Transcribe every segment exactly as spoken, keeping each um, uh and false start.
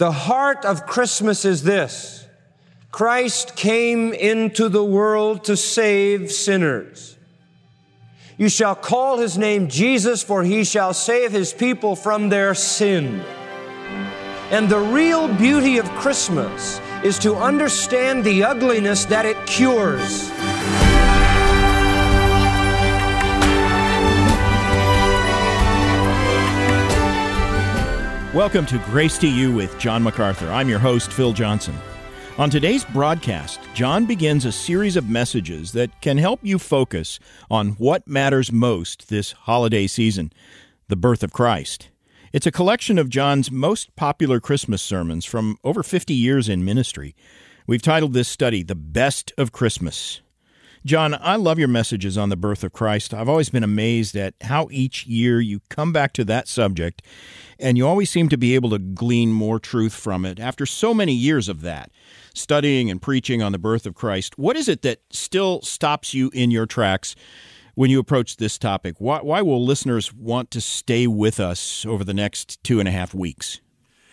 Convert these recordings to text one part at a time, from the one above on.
The heart of Christmas is this: Christ came into the world to save sinners. You shall call his name Jesus, for he shall save his people from their sin. And the real beauty of Christmas is to understand the ugliness that it cures. Welcome to Grace to You with John MacArthur. I'm your host, Phil Johnson. On today's broadcast, John begins a series of messages that can help you focus on what matters most this holiday season, the birth of Christ. It's a collection of John's most popular Christmas sermons from over fifty years in ministry. We've titled this study, The Best of Christmas. John, I love your messages on the birth of Christ. I've always been amazed at how each year you come back to that subject, and you always seem to be able to glean more truth from it after so many years of that, studying and preaching on the birth of Christ. What is it that still stops you in your tracks when you approach this topic? Why, why will listeners want to stay with us over the next two and a half weeks?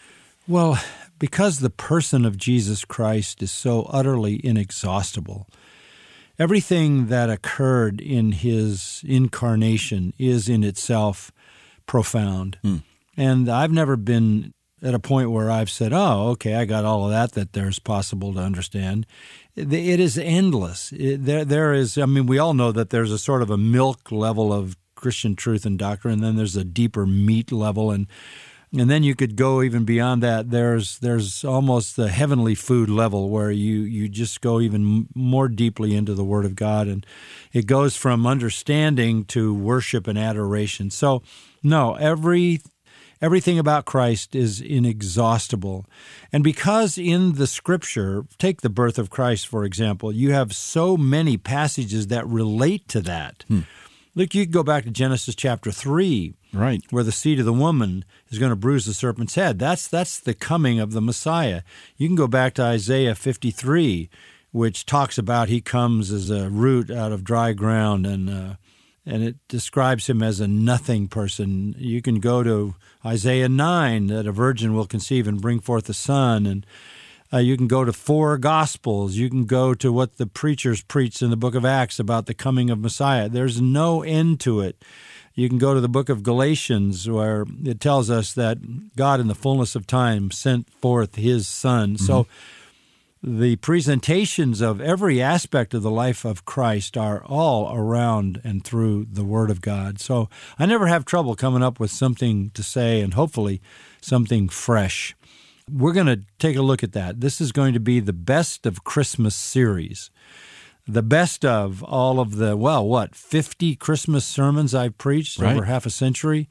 Well, because the person of Jesus Christ is so utterly inexhaustible. Everything that occurred in his incarnation is in itself profound. Mm. And I've never been at a point where I've said, oh, okay, I got all of that that there's possible to understand. It is endless. It, there, there is, I mean, we all know that there's a sort of a milk level of Christian truth and doctrine, and then there's a deeper meat level, and and then you could go even beyond that. There's there's almost the heavenly food level where you, you just go even more deeply into the Word of God, and it goes from understanding to worship and adoration. So, no, every everything about Christ is inexhaustible. And because in the Scripture, take the birth of Christ, for example, you have so many passages that relate to that. Hmm. Look, you can go back to Genesis chapter three, right, where the seed of the woman is going to bruise the serpent's head. That's that's the coming of the Messiah. You can go back to Isaiah fifty-three, which talks about he comes as a root out of dry ground, and uh, and it describes him as a nothing person. You can go to Isaiah nine, that a virgin will conceive and bring forth a son, and Uh, you can go to four Gospels. You can go to what the preachers preached in the book of Acts about the coming of Messiah. There's no end to it. You can go to the book of Galatians, where it tells us that God in the fullness of time sent forth his Son. Mm-hmm. So the presentations of every aspect of the life of Christ are all around and through the Word of God. So I never have trouble coming up with something to say, and hopefully something fresh. We're going to take a look at that. This is going to be the Best of Christmas series. The best of all of the, well, what, fifty Christmas sermons I've preached right. over half a century.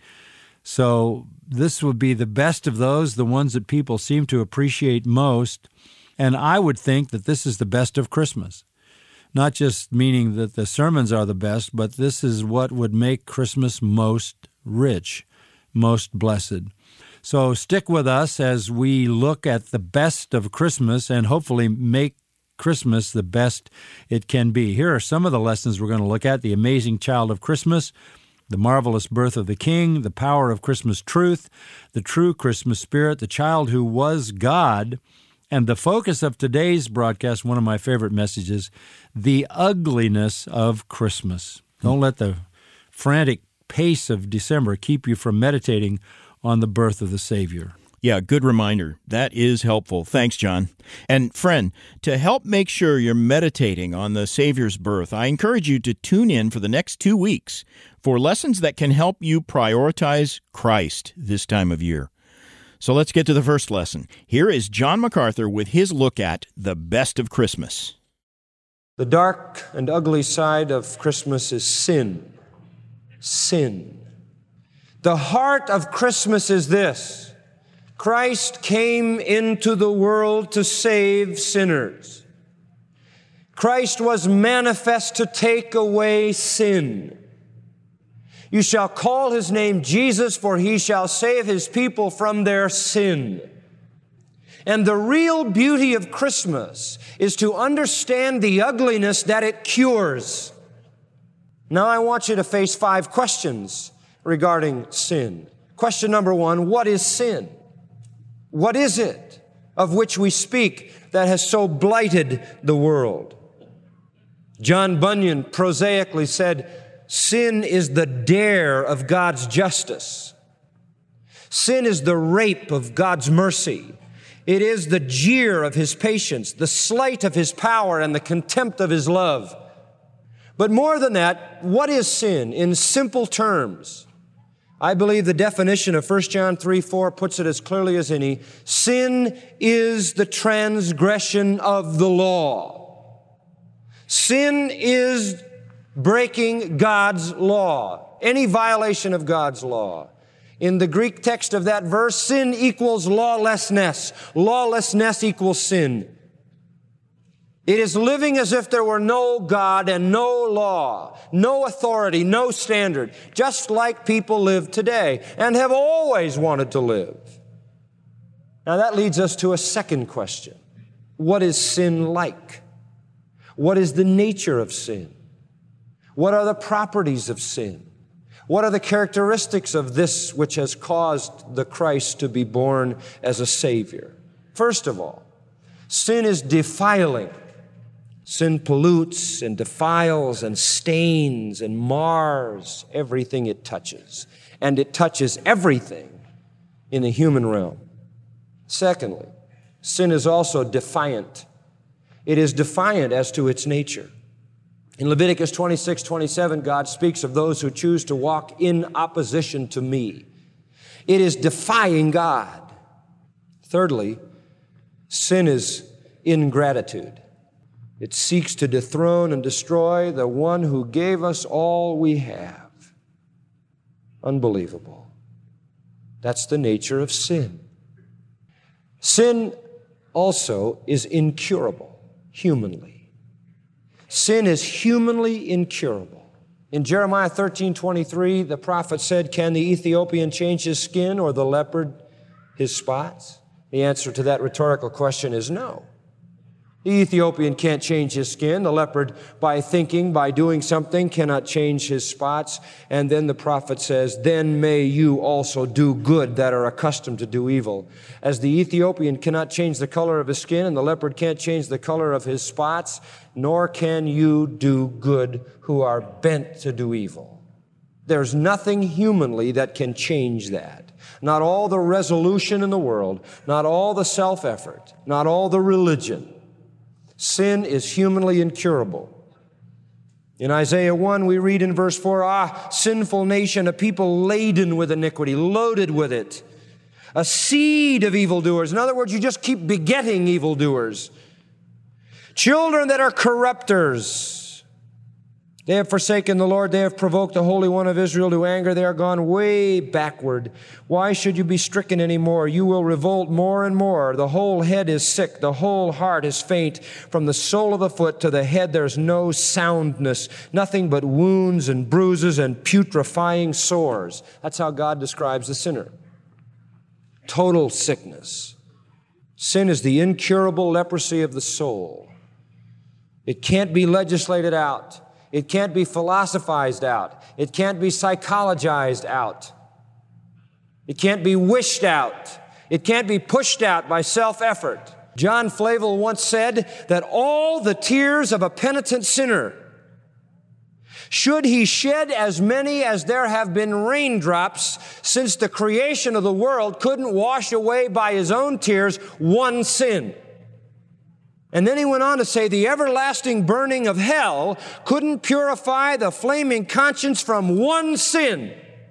So this would be the best of those, the ones that people seem to appreciate most. And I would think that this is the best of Christmas. Not just meaning that the sermons are the best, but this is what would make Christmas most rich, most blessed. So stick with us as we look at the best of Christmas and hopefully make Christmas the best it can be. Here are some of the lessons we're going to look at: the amazing child of Christmas, the marvelous birth of the King, the power of Christmas truth, the true Christmas spirit, the child who was God, and the focus of today's broadcast, one of my favorite messages, the ugliness of Christmas. Don't let the frantic pace of December keep you from meditating on the birth of the Savior. Yeah, good reminder. That is helpful. Thanks, John. And friend, to help make sure you're meditating on the Savior's birth, I encourage you to tune in for the next two weeks for lessons that can help you prioritize Christ this time of year. So let's get to the first lesson. Here is John MacArthur with his look at the best of Christmas. The dark and ugly side of Christmas is sin. Sin. The heart of Christmas is this: Christ came into the world to save sinners. Christ was manifest to take away sin. You shall call his name Jesus, for he shall save his people from their sin. And the real beauty of Christmas is to understand the ugliness that it cures. Now I want you to face five questions regarding sin. Question number one, what is sin? What is it of which we speak that has so blighted the world? John Bunyan prosaically said, sin is the dare of God's justice. Sin is the rape of God's mercy. It is the jeer of His patience, the slight of His power, and the contempt of His love. But more than that, what is sin in simple terms? I believe the definition of First John three four puts it as clearly as any. Sin is the transgression of the law. Sin is breaking God's law, any violation of God's law. In the Greek text of that verse, sin equals lawlessness. Lawlessness equals sin. It is living as if there were no God and no law, no authority, no standard, just like people live today and have always wanted to live. Now that leads us to a second question. What is sin like? What is the nature of sin? What are the properties of sin? What are the characteristics of this which has caused the Christ to be born as a Savior? First of all, sin is defiling. Sin pollutes and defiles and stains and mars everything it touches. And it touches everything in the human realm. Secondly, sin is also defiant. It is defiant as to its nature. In Leviticus twenty-six twenty-seven, God speaks of those who choose to walk in opposition to me. It is defying God. Thirdly, sin is ingratitude. It seeks to dethrone and destroy the one who gave us all we have. Unbelievable. That's the nature of sin. Sin also is incurable, humanly. Sin is humanly incurable. In Jeremiah thirteen twenty-three, the prophet said, "Can the Ethiopian change his skin or the leopard his spots?" The answer to that rhetorical question is no. The Ethiopian can't change his skin. The leopard, by thinking, by doing something, cannot change his spots. And then the prophet says, "Then may you also do good that are accustomed to do evil." As the Ethiopian cannot change the color of his skin and the leopard can't change the color of his spots, nor can you do good who are bent to do evil. There's nothing humanly that can change that. Not all the resolution in the world, not all the self-effort, not all the religion. Sin is humanly incurable. In Isaiah one, we read in verse four, "Ah, sinful nation, a people laden with iniquity, loaded with it, a seed of evildoers." In other words, you just keep begetting evildoers. "Children that are corrupters. They have forsaken the Lord. They have provoked the Holy One of Israel to anger. They are gone way backward. Why should you be stricken any more? You will revolt more and more. The whole head is sick. The whole heart is faint. From the sole of the foot to the head, there's no soundness. Nothing but wounds and bruises and putrefying sores." That's how God describes the sinner. Total sickness. Sin is the incurable leprosy of the soul. It can't be legislated out. It can't be philosophized out. It can't be psychologized out. It can't be wished out. It can't be pushed out by self-effort. John Flavel once said that all the tears of a penitent sinner, should he shed as many as there have been raindrops since the creation of the world, couldn't wash away by his own tears one sin. And then he went on to say the everlasting burning of hell couldn't purify the flaming conscience from one sin.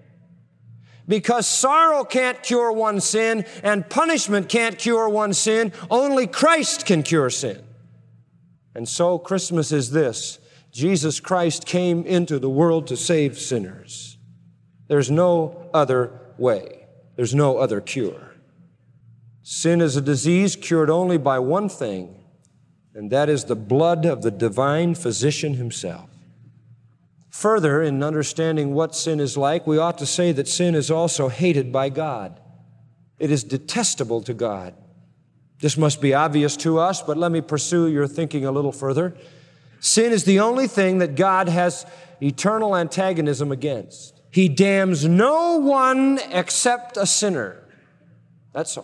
Because sorrow can't cure one sin and punishment can't cure one sin. Only Christ can cure sin. And so Christmas is this. Jesus Christ came into the world to save sinners. There's no other way. There's no other cure. Sin is a disease cured only by one thing, and that is the blood of the divine physician himself. Further, in understanding what sin is like, we ought to say that sin is also hated by God. It is detestable to God. This must be obvious to us, but let me pursue your thinking a little further. Sin is the only thing that God has eternal antagonism against. He damns no one except a sinner. That's all.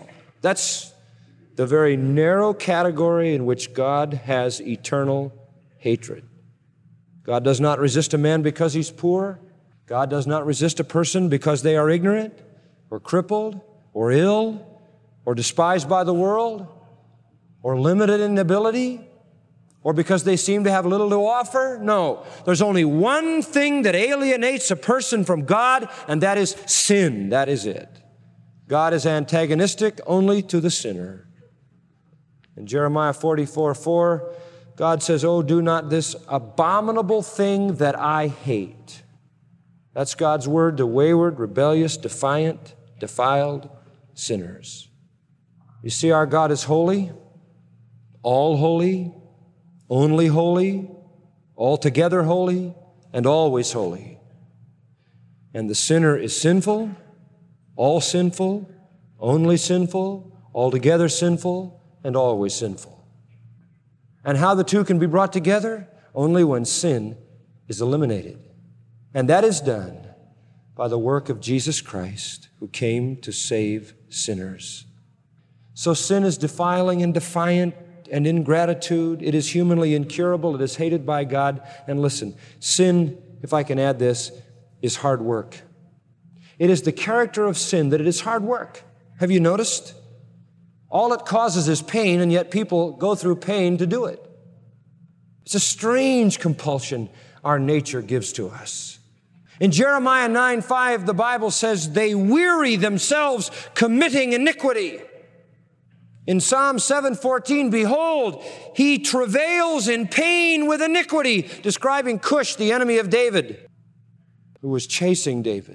That's the very narrow category in which God has eternal hatred. God does not resist a man because he's poor. God does not resist a person because they are ignorant or crippled or ill or despised by the world or limited in ability or because they seem to have little to offer. No, there's only one thing that alienates a person from God, and that is sin. That is it. God is antagonistic only to the sinner. In Jeremiah forty-four four, God says, "Oh, do not this abominable thing that I hate." That's God's word to wayward, rebellious, defiant, defiled sinners. You see, our God is holy, all holy, only holy, altogether holy, and always holy. And the sinner is sinful, all sinful, only sinful, altogether sinful, and always sinful. And how the two can be brought together? Only when sin is eliminated. And that is done by the work of Jesus Christ, who came to save sinners. So sin is defiling and defiant and ingratitude. It is humanly incurable. It is hated by God. And listen, sin, if I can add this, is hard work. It is the character of sin that it is hard work. Have you noticed? All it causes is pain, and yet people go through pain to do it. It's a strange compulsion our nature gives to us. In Jeremiah nine five, the Bible says, "They weary themselves committing iniquity." In Psalm seven fourteen, "Behold, he travails in pain with iniquity," describing Cush, the enemy of David, who was chasing David.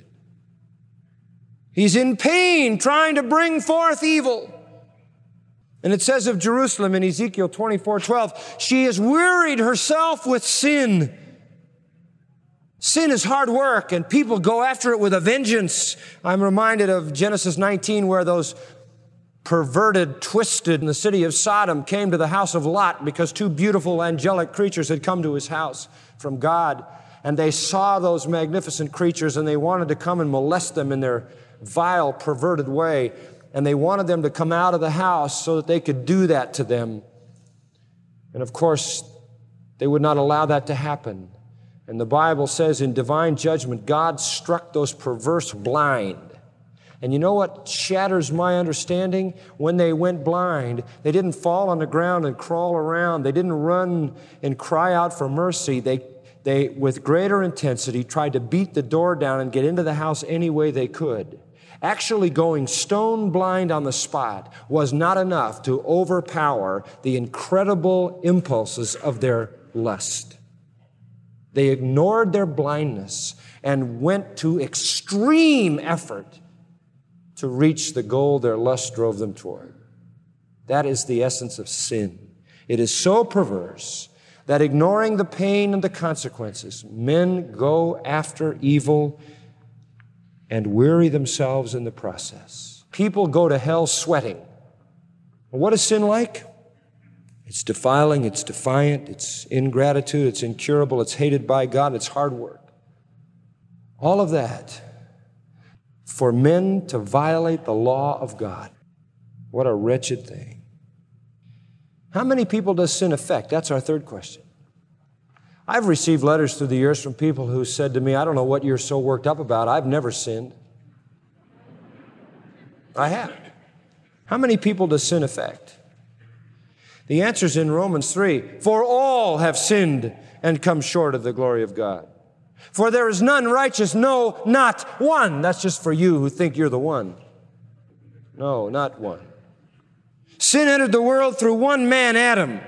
He's in pain trying to bring forth evil. And it says of Jerusalem in Ezekiel twenty-four twelve, "She has wearied herself with sin." Sin is hard work, and people go after it with a vengeance. I'm reminded of Genesis nineteen, where those perverted, twisted in the city of Sodom came to the house of Lot because two beautiful angelic creatures had come to his house from God. And they saw those magnificent creatures, and they wanted to come and molest them in their vile, perverted way. And they wanted them to come out of the house so that they could do that to them. And of course, they would not allow that to happen. And the Bible says in divine judgment, God struck those perverse blind. And you know what shatters my understanding? When they went blind, they didn't fall on the ground and crawl around. They didn't run and cry out for mercy. They, they, with greater intensity, tried to beat the door down and get into the house any way they could. Actually going stone blind on the spot was not enough to overpower the incredible impulses of their lust. They ignored their blindness and went to extreme effort to reach the goal their lust drove them toward. That is the essence of sin. It is so perverse that ignoring the pain and the consequences, men go after evil and weary themselves in the process. People go to hell sweating. What is sin like? It's defiling, it's defiant, it's ingratitude, it's incurable, it's hated by God, it's hard work. All of that for men to violate the law of God. What a wretched thing. How many people does sin affect? That's our third question. I've received letters through the years from people who said to me, "I don't know what you're so worked up about. I've never sinned." I have. How many people does sin affect? The answer is in Romans three. "For all have sinned and come short of the glory of God. For there is none righteous, no, not one." That's just for you who think you're the one. No, not one. "Sin entered the world through one man, Adam.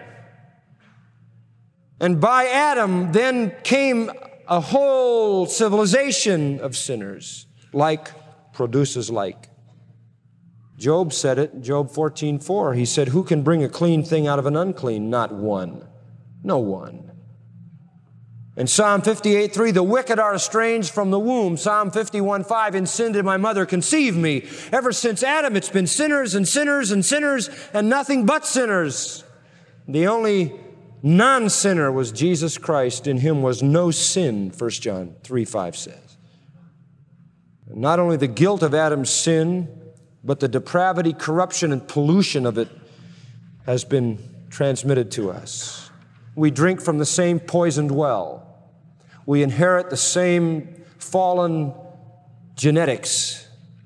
And by Adam then came a whole civilization of sinners. Like produces like." Job said it in Job fourteen four. He said, "Who can bring a clean thing out of an unclean? Not one." No one. In Psalm fifty-eight three, "The wicked are estranged from the womb." Psalm fifty-one five, "In sin did my mother conceive me." Ever since Adam, it's been sinners and sinners and sinners and nothing but sinners. The only non-sinner was Jesus Christ. In him was no sin, First John three five says. And not only the guilt of Adam's sin but the depravity, corruption, and pollution of it has been transmitted to us. We drink from the same poisoned well. We inherit the same fallen genetics.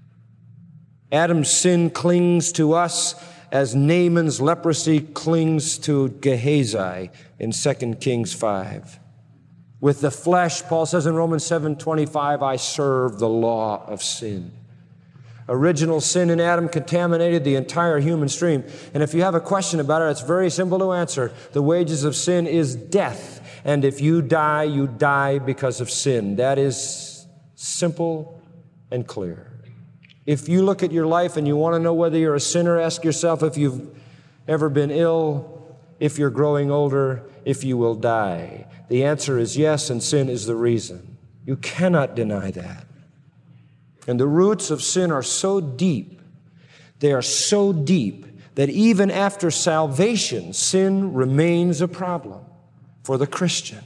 Adam's sin clings to us as Naaman's leprosy clings to Gehazi in Second Kings five. With the flesh, Paul says in Romans seven twenty-five, I serve the law of sin. Original sin in Adam contaminated the entire human stream. And if you have a question about it, it's very simple to answer. The wages of sin is death. And if you die, you die because of sin. That is simple and clear. If you look at your life and you want to know whether you're a sinner, ask yourself if you've ever been ill, if you're growing older, if you will die. The answer is yes, and sin is the reason. You cannot deny that. And the roots of sin are so deep, they are so deep that even after salvation, sin remains a problem for the Christian.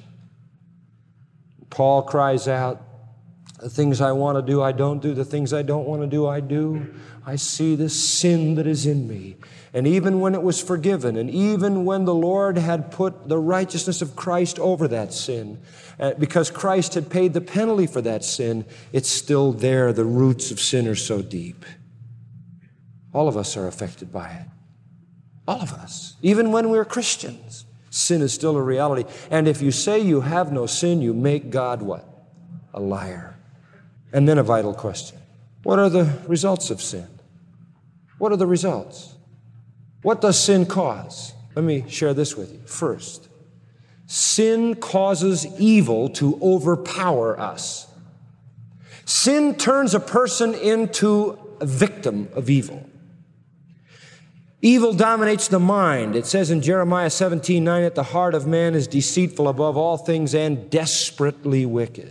Paul cries out, the things I want to do, I don't do. The things I don't want to do, I do. I see this sin that is in me. And even when it was forgiven, and even when the Lord had put the righteousness of Christ over that sin, uh, because Christ had paid the penalty for that sin, it's still there. The roots of sin are so deep. All of us are affected by it. All of us. Even when we're Christians, sin is still a reality. And if you say you have no sin, you make God what? A liar. And then a vital question. What are the results of sin? What are the results? What does sin cause? Let me share this with you. First, sin causes evil to overpower us. Sin turns a person into a victim of evil. Evil dominates the mind. It says in Jeremiah seventeen nine that the heart of man is deceitful above all things and desperately wicked.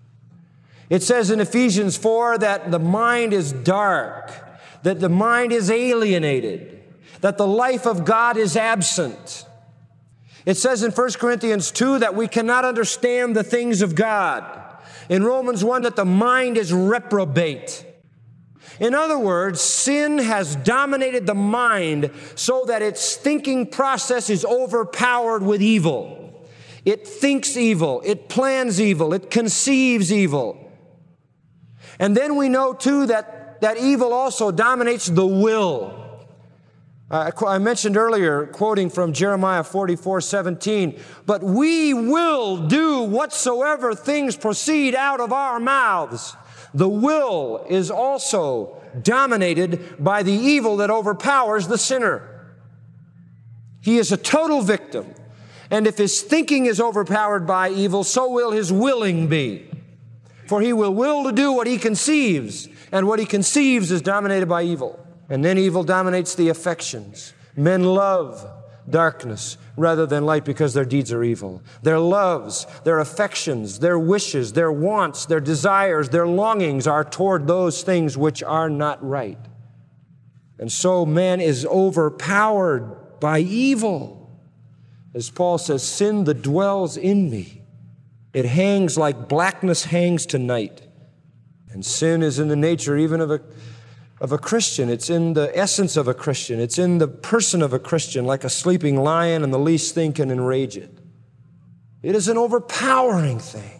It says in Ephesians four that the mind is dark, that the mind is alienated, that the life of God is absent. It says in First Corinthians two that we cannot understand the things of God. In Romans one that the mind is reprobate. In other words, sin has dominated the mind so that its thinking process is overpowered with evil. It thinks evil, it plans evil, it conceives evil. And then we know, too, that, that evil also dominates the will. Uh, I mentioned earlier, quoting from Jeremiah forty-four seventeen, but we will do whatsoever things proceed out of our mouths. The will is also dominated by the evil that overpowers the sinner. He is a total victim. And if his thinking is overpowered by evil, so will his willing be. For he will will to do what he conceives, and what he conceives is dominated by evil. And then evil dominates the affections. Men love darkness rather than light because their deeds are evil. Their loves, their affections, their wishes, their wants, their desires, their longings are toward those things which are not right. And so man is overpowered by evil. As Paul says, sin that dwells in me. It hangs like blackness hangs to night. And sin is in the nature even of a, of a Christian. It's in the essence of a Christian. It's in the person of a Christian, like a sleeping lion, and the least thing can enrage it. It is an overpowering thing.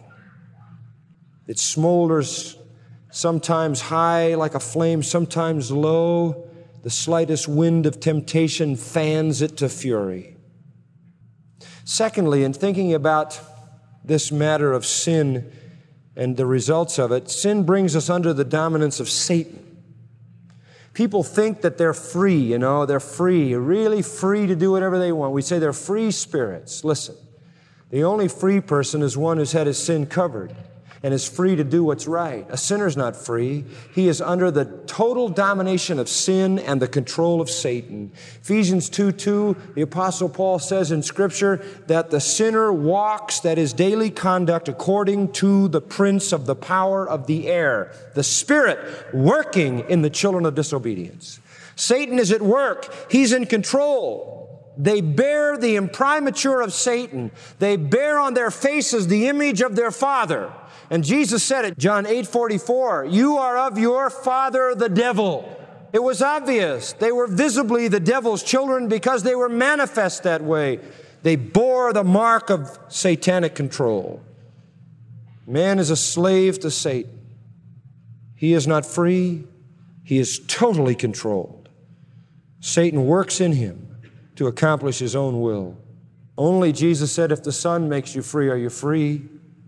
It smolders sometimes high like a flame, sometimes low. The slightest wind of temptation fans it to fury. Secondly, in thinking about this matter of sin and the results of it, sin brings us under the dominance of Satan. People think that they're free, you know, they're free, really free to do whatever they want. We say they're free spirits. Listen, the only free person is one who's had his sin covered and is free to do what's right. A sinner's not free. He is under the total domination of sin and the control of Satan. Ephesians two two, the Apostle Paul says in Scripture that the sinner walks, that is daily conduct, according to the prince of the power of the air, the Spirit working in the children of disobedience. Satan is at work. He's in control. They bear the imprimatur of Satan. They bear on their faces the image of their father. And Jesus said it, John eight forty-four, you are of your father the devil. It was obvious. They were visibly the devil's children because they were manifest that way. They bore the mark of satanic control. Man is a slave to Satan. He is not free. He is totally controlled. Satan works in him to accomplish his own will. Only, Jesus said, if the Son makes you free, are you free?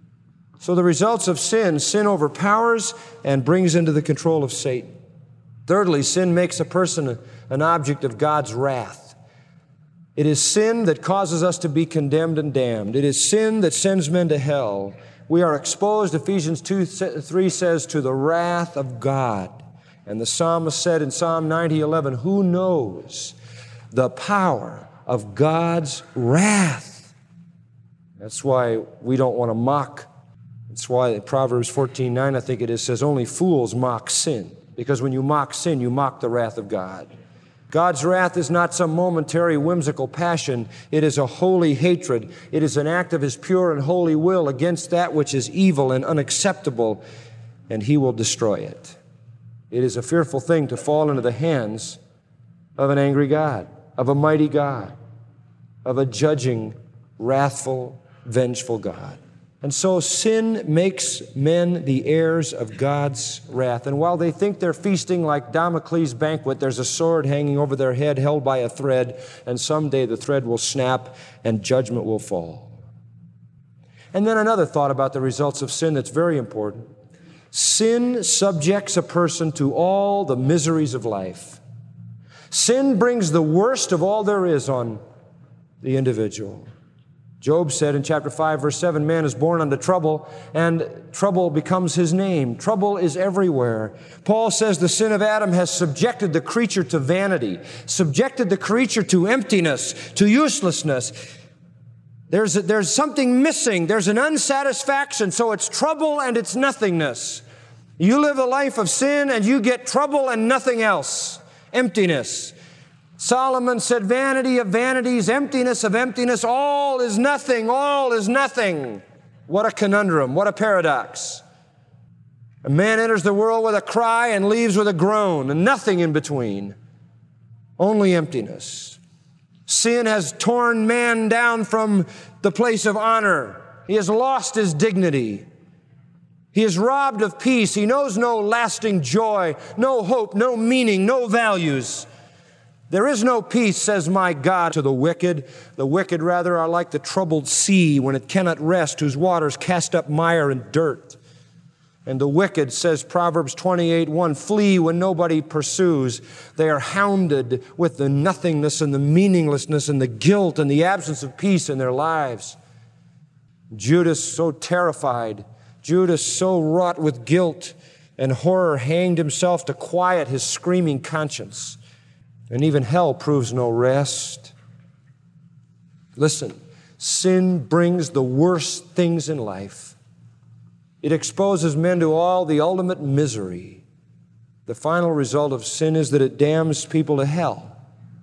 So the results of sin, sin overpowers and brings into the control of Satan. Thirdly, sin makes a person an object of God's wrath. It is sin that causes us to be condemned and damned. It is sin that sends men to hell. We are exposed, Ephesians two three says, to the wrath of God. And the psalmist said in Psalm ninety eleven, who knows the power of God's wrath? That's why we don't want to mock. That's why Proverbs fourteen nine, I think it is, says only fools mock sin. Because when you mock sin, you mock the wrath of God. God's wrath is not some momentary whimsical passion. It is a holy hatred. It is an act of His pure and holy will against that which is evil and unacceptable, and He will destroy it. It is a fearful thing to fall into the hands of an angry God, of a mighty God, of a judging, wrathful, vengeful God. And so sin makes men the heirs of God's wrath. And while they think they're feasting like Damocles' banquet, there's a sword hanging over their head held by a thread, and someday the thread will snap and judgment will fall. And then another thought about the results of sin that's very important. Sin subjects a person to all the miseries of life. Sin brings the worst of all there is on the individual. Job said in chapter five, verse seven, man is born unto trouble, and trouble becomes his name. Trouble is everywhere. Paul says the sin of Adam has subjected the creature to vanity, subjected the creature to emptiness, to uselessness. There's, a, there's something missing. There's an unsatisfaction, so it's trouble and it's nothingness. You live a life of sin and you get trouble and nothing else. Emptiness. Solomon said, vanity of vanities, emptiness of emptiness, all is nothing, all is nothing. What a conundrum, what a paradox. A man enters the world with a cry and leaves with a groan, and nothing in between. Only emptiness. Sin has torn man down from the place of honor. He has lost his dignity. He is robbed of peace. He knows no lasting joy, no hope, no meaning, no values. There is no peace, says my God, to the wicked. The wicked, rather, are like the troubled sea when it cannot rest, whose waters cast up mire and dirt. And the wicked, says Proverbs twenty-eight one, flee when nobody pursues. They are hounded with the nothingness and the meaninglessness and the guilt and the absence of peace in their lives. Judas, so terrified, Judas, so wrought with guilt and horror, hanged himself to quiet his screaming conscience. And even hell proves no rest. Listen, sin brings the worst things in life. It exposes men to all the ultimate misery. The final result of sin is that it damns people to hell.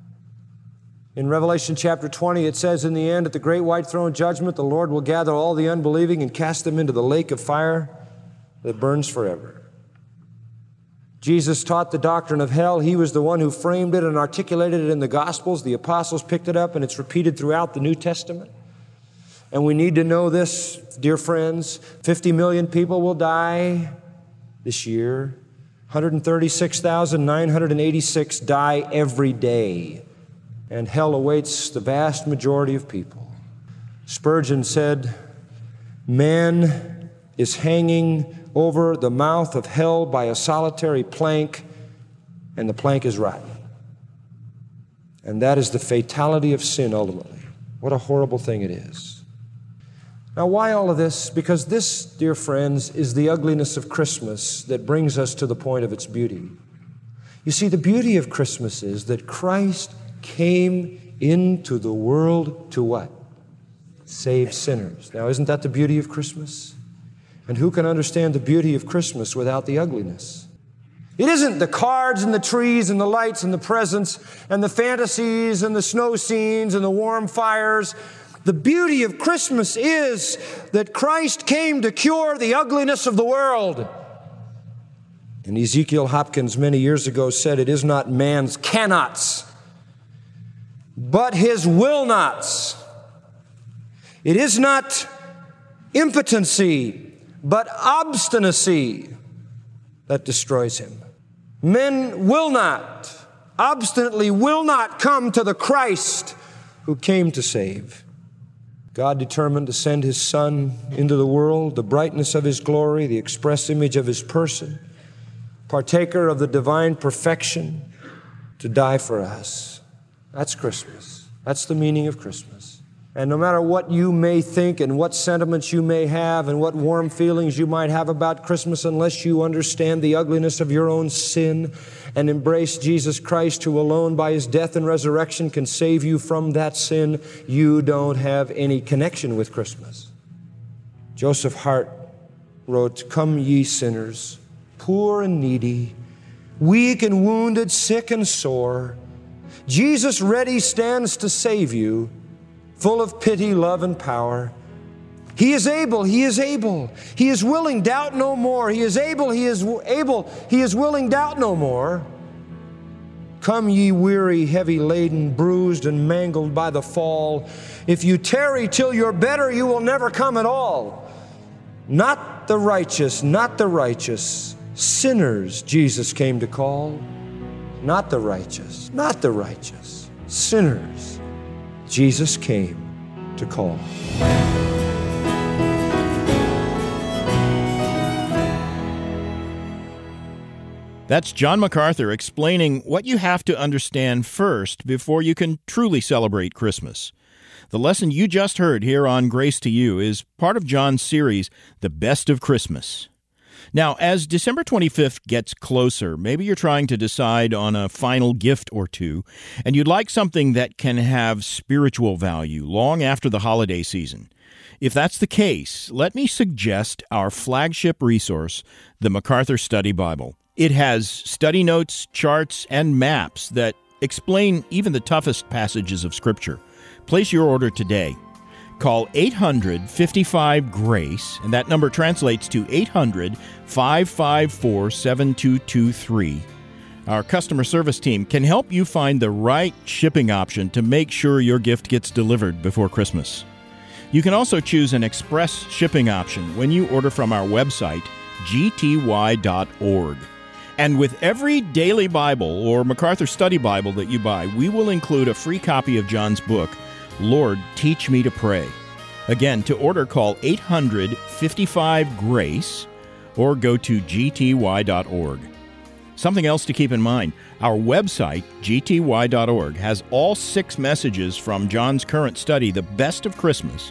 In Revelation chapter twenty, it says, in the end, at the great white throne judgment, the Lord will gather all the unbelieving and cast them into the lake of fire that burns forever. Jesus taught the doctrine of hell. He was the one who framed it and articulated it in the Gospels. The apostles picked it up, and it's repeated throughout the New Testament. And we need to know this, dear friends. fifty million people will die this year. one hundred thirty-six thousand nine hundred eighty-six die every day. And hell awaits the vast majority of people. Spurgeon said, man is hanging over the mouth of hell by a solitary plank, and the plank is rotten. And that is the fatality of sin ultimately. What a horrible thing it is. Now, why all of this? Because this, dear friends, is the ugliness of Christmas that brings us to the point of its beauty. You see, the beauty of Christmas is that Christ came into the world to what? Save sinners. Now, isn't that the beauty of Christmas? And who can understand the beauty of Christmas without the ugliness? It isn't the cards and the trees and the lights and the presents and the fantasies and the snow scenes and the warm fires. The beauty of Christmas is that Christ came to cure the ugliness of the world. And Ezekiel Hopkins many years ago said, it is not man's cannots, but his will nots. It is not impotency, but obstinacy that destroys him. Men will not, obstinately will not come to the Christ who came to save. God determined to send His Son into the world, the brightness of His glory, the express image of His person, partaker of the divine perfection, to die for us. That's Christmas. That's the meaning of Christmas. And no matter what you may think and what sentiments you may have and what warm feelings you might have about Christmas, unless you understand the ugliness of your own sin and embrace Jesus Christ, who alone by His death and resurrection can save you from that sin, you don't have any connection with Christmas. Joseph Hart wrote, "Come ye sinners, poor and needy, weak and wounded, sick and sore. Jesus ready stands to save you, full of pity, love, and power. He is able, He is able. He is willing, doubt no more. He is able, He is able. He is willing, doubt no more. Come ye weary, heavy laden, bruised and mangled by the fall. If you tarry till you're better, you will never come at all. Not the righteous, not the righteous. Sinners Jesus came to call. Not the righteous, not the righteous. Sinners Jesus came to call." That's John MacArthur explaining what you have to understand first before you can truly celebrate Christmas. The lesson you just heard here on Grace to You is part of John's series, The Best of Christmas. Now, as December twenty-fifth gets closer, maybe you're trying to decide on a final gift or two, and you'd like something that can have spiritual value long after the holiday season. If that's the case, let me suggest our flagship resource, the MacArthur Study Bible. It has study notes, charts, and maps that explain even the toughest passages of Scripture. Place your order today. Call eight hundred, fifty-five, GRACE, and that number translates to eight hundred, five five four, seven two two three. Our customer service team can help you find the right shipping option to make sure your gift gets delivered before Christmas. You can also choose an express shipping option when you order from our website, g t y dot org. And with every daily Bible or MacArthur Study Bible that you buy, we will include a free copy of John's book, Lord, Teach Me to Pray. Again, to order, call eight hundred, fifty-five, GRACE or go to g t y dot org. Something else to keep in mind, our website, g t y dot org, has all six messages from John's current study, The Best of Christmas,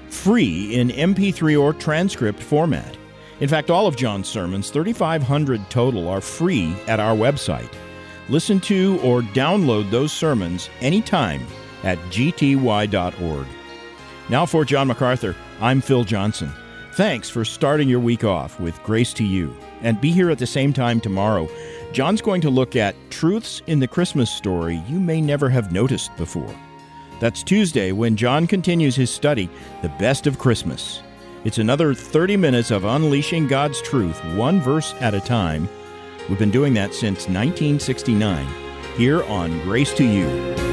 free in M P three or transcript format. In fact, all of John's sermons, thirty-five hundred total, are free at our website. Listen to or download those sermons anytime at g t y dot org. Now for John MacArthur, I'm Phil Johnson. Thanks for starting your week off with Grace to You. And be here at the same time tomorrow. John's going to look at truths in the Christmas story you may never have noticed before. That's Tuesday when John continues his study, The Best of Christmas. It's another thirty minutes of unleashing God's truth, one verse at a time. We've been doing that since nineteen sixty-nine, here on Grace to You.